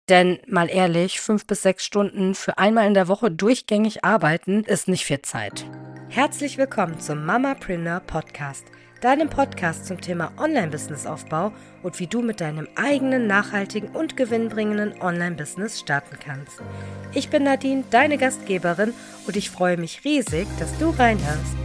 Denn mal ehrlich, 5 bis 6 Stunden für einmal in der Woche durchgängig arbeiten ist nicht viel Zeit. Herzlich willkommen zum Mamapreneur Podcast, deinem Podcast zum Thema Online-Business-Aufbau und wie du mit deinem eigenen, nachhaltigen und gewinnbringenden Online-Business starten kannst. Ich bin Nadine, deine Gastgeberin, und ich freue mich riesig, dass du reinhörst.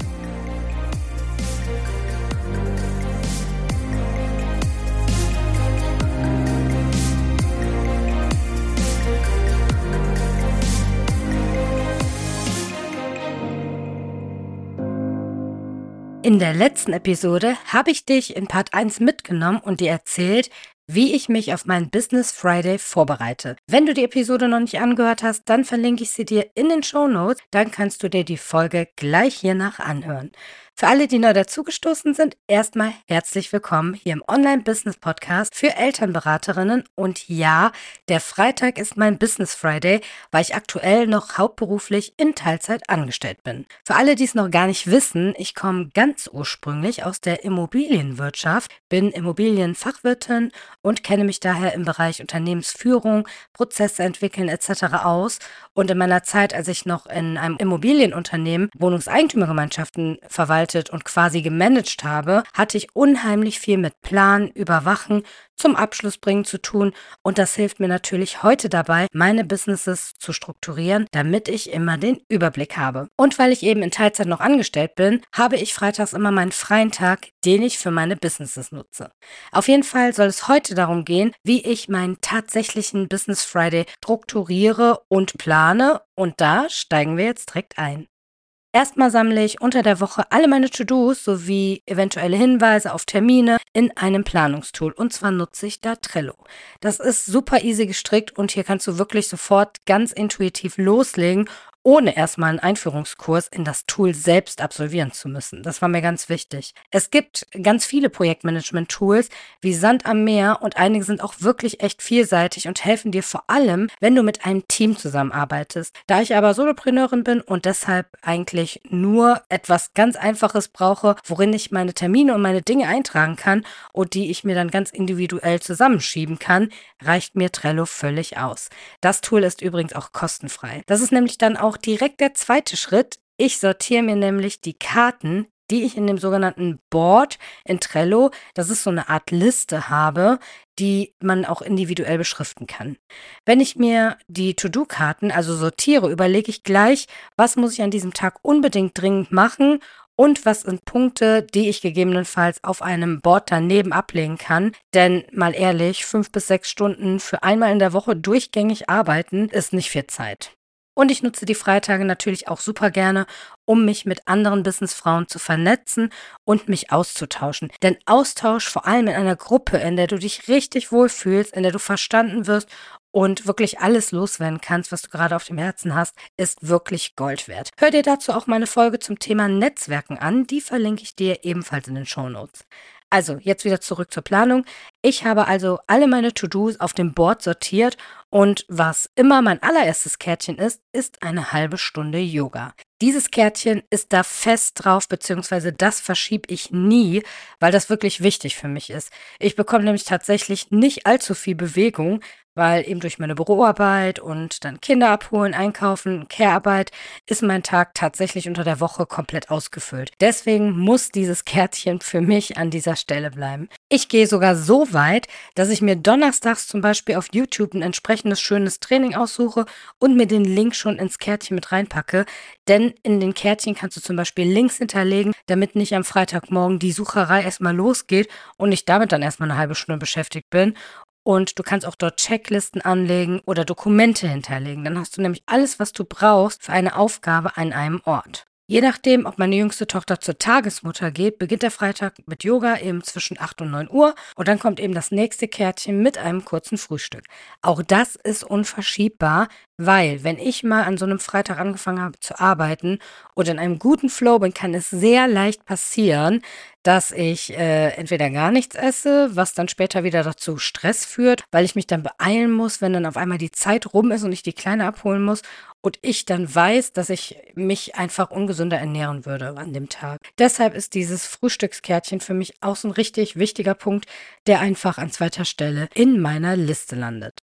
In der letzten Episode habe ich dich in Part 1 mitgenommen und dir erzählt, wie ich mich auf meinen Business Friday vorbereite. Wenn du die Episode noch nicht angehört hast, dann verlinke ich sie dir in den Shownotes, dann kannst du dir die Folge gleich hiernach anhören. Für alle, die neu dazugestoßen sind, erstmal herzlich willkommen hier im Online-Business-Podcast für Elternberaterinnen. Und ja, der Freitag ist mein Business Friday, weil ich aktuell noch hauptberuflich in Teilzeit angestellt bin. Für alle, die es noch gar nicht wissen, ich komme ganz ursprünglich aus der Immobilienwirtschaft, bin Immobilienfachwirtin und kenne mich daher im Bereich Unternehmensführung, Prozesse entwickeln etc. aus. Und in meiner Zeit, als ich noch in einem Immobilienunternehmen Wohnungseigentümergemeinschaften verwaltet und quasi gemanagt habe, hatte ich unheimlich viel mit Planen, Überwachen, zum Abschluss bringen zu tun, und das hilft mir natürlich heute dabei, meine Businesses zu strukturieren, damit ich immer den Überblick habe. Und weil ich eben in Teilzeit noch angestellt bin, habe ich freitags immer meinen freien Tag, den ich für meine Businesses nutze. Auf jeden Fall soll es heute darum gehen, wie ich meinen tatsächlichen Business Friday strukturiere und plane, und da steigen wir jetzt direkt ein. Erstmal sammle ich unter der Woche alle meine To-Dos sowie eventuelle Hinweise auf Termine in einem Planungstool, und zwar nutze ich da Trello. Das ist super easy gestrickt und hier kannst du wirklich sofort ganz intuitiv loslegen, ohne erstmal einen Einführungskurs in das Tool selbst absolvieren zu müssen. Das war mir ganz wichtig. Es gibt ganz viele Projektmanagement-Tools wie Sand am Meer und einige sind auch wirklich echt vielseitig und helfen dir vor allem, wenn du mit einem Team zusammenarbeitest. Da ich aber Solopreneurin bin und deshalb eigentlich nur etwas ganz Einfaches brauche, worin ich meine Termine und meine Dinge eintragen kann und die ich mir dann ganz individuell zusammenschieben kann, reicht mir Trello völlig aus. Das Tool ist übrigens auch kostenfrei. Das ist nämlich dann auch direkt der zweite Schritt. Ich sortiere mir nämlich die Karten, die ich in dem sogenannten Board in Trello, das ist so eine Art Liste, habe, die man auch individuell beschriften kann. Wenn ich mir die To-Do-Karten also sortiere, überlege ich gleich, was muss ich an diesem Tag unbedingt dringend machen und was sind Punkte, die ich gegebenenfalls auf einem Board daneben ablegen kann. Denn mal ehrlich, 5 bis 6 Stunden für einmal in der Woche durchgängig arbeiten ist nicht viel Zeit. Und ich nutze die Freitage natürlich auch super gerne, um mich mit anderen Businessfrauen zu vernetzen und mich auszutauschen. Denn Austausch, vor allem in einer Gruppe, in der du dich richtig wohlfühlst, in der du verstanden wirst und wirklich alles loswerden kannst, was du gerade auf dem Herzen hast, ist wirklich Gold wert. Hör dir dazu auch meine Folge zum Thema Netzwerken an. Die verlinke ich dir ebenfalls in den Shownotes. Also, jetzt wieder zurück zur Planung. Ich habe also alle meine To-Dos auf dem Board sortiert, und was immer mein allererstes Kärtchen ist, ist eine halbe Stunde Yoga. Dieses Kärtchen ist da fest drauf, beziehungsweise das verschiebe ich nie, weil das wirklich wichtig für mich ist. Ich bekomme nämlich tatsächlich nicht allzu viel Bewegung, weil eben durch meine Büroarbeit und dann Kinder abholen, einkaufen, Care-Arbeit ist mein Tag tatsächlich unter der Woche komplett ausgefüllt. Deswegen muss dieses Kärtchen für mich an dieser Stelle bleiben. Ich gehe sogar so weit, dass ich mir donnerstags zum Beispiel auf YouTube ein entsprechendes schönes Training aussuche und mir den Link schon ins Kärtchen mit reinpacke. Denn in den Kärtchen kannst du zum Beispiel Links hinterlegen, damit nicht am Freitagmorgen die Sucherei erstmal losgeht und ich damit dann erstmal eine halbe Stunde beschäftigt bin. Und du kannst auch dort Checklisten anlegen oder Dokumente hinterlegen. Dann hast du nämlich alles, was du brauchst für eine Aufgabe an einem Ort. Je nachdem, ob meine jüngste Tochter zur Tagesmutter geht, beginnt der Freitag mit Yoga eben zwischen 8 und 9 Uhr und dann kommt eben das nächste Kärtchen mit einem kurzen Frühstück. Auch das ist unverschiebbar, weil wenn ich mal an so einem Freitag angefangen habe zu arbeiten oder in einem guten Flow bin, kann es sehr leicht passieren, dass ich entweder gar nichts esse, was dann später wieder dazu Stress führt, weil ich mich dann beeilen muss, wenn dann auf einmal die Zeit rum ist und ich die Kleine abholen muss und ich dann weiß, dass ich mich einfach ungesünder ernähren würde an dem Tag. Deshalb ist dieses Frühstückskärtchen für mich auch so ein richtig wichtiger Punkt, der einfach an zweiter Stelle in meiner Liste landet.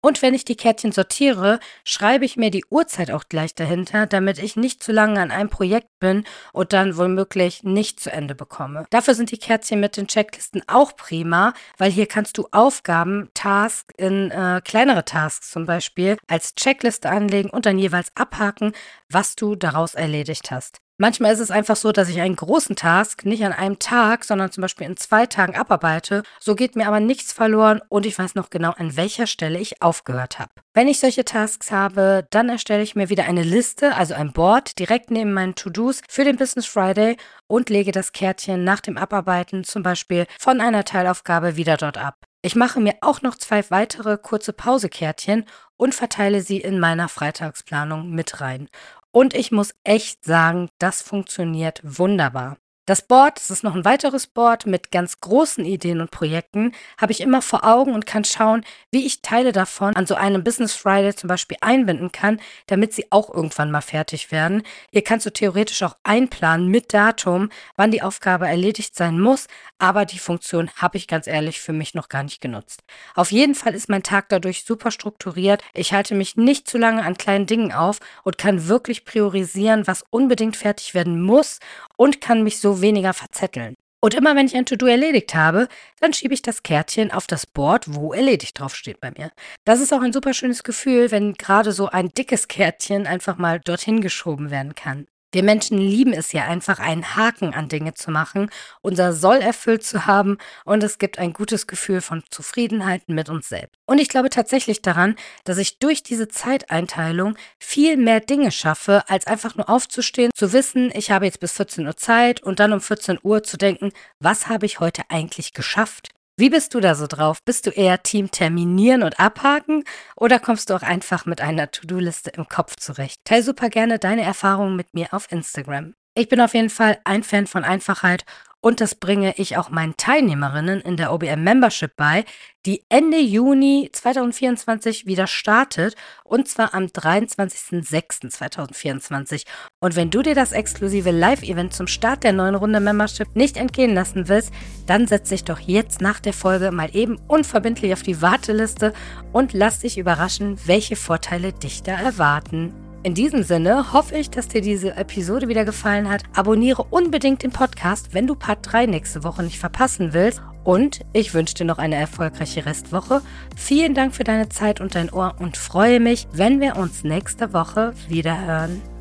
Und wenn ich die Kärtchen sortiere, schreibe ich mir die Uhrzeit auch gleich dahinter, damit ich nicht zu lange an einem Projekt bin und dann womöglich nicht zu Ende bekomme. Dafür sind die Kärtchen mit den Checklisten auch prima, weil hier kannst du Aufgaben, Tasks in kleinere Tasks zum Beispiel als Checkliste anlegen und dann jeweils abhaken, was du daraus erledigt hast. Manchmal ist es einfach so, dass ich einen großen Task nicht an einem Tag, sondern zum Beispiel in 2 Tagen abarbeite. So geht mir aber nichts verloren und ich weiß noch genau, an welcher Stelle ich aufgehört habe. Wenn ich solche Tasks habe, dann erstelle ich mir wieder eine Liste, also ein Board, direkt neben meinen To-Dos für den Business Friday und lege das Kärtchen nach dem Abarbeiten zum Beispiel von einer Teilaufgabe wieder dort ab. Ich mache mir auch noch 2 weitere kurze Pausekärtchen und verteile sie in meiner Freitagsplanung mit rein. Und ich muss echt sagen, das funktioniert wunderbar. Das Board, das ist noch ein weiteres Board mit ganz großen Ideen und Projekten, habe ich immer vor Augen und kann schauen, wie ich Teile davon an so einem Business Friday zum Beispiel einbinden kann, damit sie auch irgendwann mal fertig werden. Hier kannst du theoretisch auch einplanen mit Datum, wann die Aufgabe erledigt sein muss, aber die Funktion habe ich ganz ehrlich für mich noch gar nicht genutzt. Auf jeden Fall ist mein Tag dadurch super strukturiert. Ich halte mich nicht zu lange an kleinen Dingen auf und kann wirklich priorisieren, was unbedingt fertig werden muss und kann mich so weniger verzetteln. Und immer wenn ich ein To-Do erledigt habe, dann schiebe ich das Kärtchen auf das Board, wo erledigt draufsteht bei mir. Das ist auch ein super schönes Gefühl, wenn gerade so ein dickes Kärtchen einfach mal dorthin geschoben werden kann. Wir Menschen lieben es ja einfach, einen Haken an Dinge zu machen, unser Soll erfüllt zu haben und es gibt ein gutes Gefühl von Zufriedenheit mit uns selbst. Und ich glaube tatsächlich daran, dass ich durch diese Zeiteinteilung viel mehr Dinge schaffe, als einfach nur aufzustehen, zu wissen, ich habe jetzt bis 14 Uhr Zeit und dann um 14 Uhr zu denken, was habe ich heute eigentlich geschafft? Wie bist du da so drauf? Bist du eher Team terminieren und abhaken oder kommst du auch einfach mit einer To-Do-Liste im Kopf zurecht? Teil super gerne deine Erfahrungen mit mir auf Instagram. Ich bin auf jeden Fall ein Fan von Einfachheit und das bringe ich auch meinen Teilnehmerinnen in der OBM Membership bei, die Ende Juni 2024 wieder startet und zwar am 23.06.2024. Und wenn du dir das exklusive Live-Event zum Start der neuen Runde Membership nicht entgehen lassen willst, dann setz dich doch jetzt nach der Folge mal eben unverbindlich auf die Warteliste und lass dich überraschen, welche Vorteile dich da erwarten. In diesem Sinne hoffe ich, dass dir diese Episode wieder gefallen hat. Abonniere unbedingt den Podcast, wenn du Part 3 nächste Woche nicht verpassen willst. Und ich wünsche dir noch eine erfolgreiche Restwoche. Vielen Dank für deine Zeit und dein Ohr und freue mich, wenn wir uns nächste Woche wieder hören.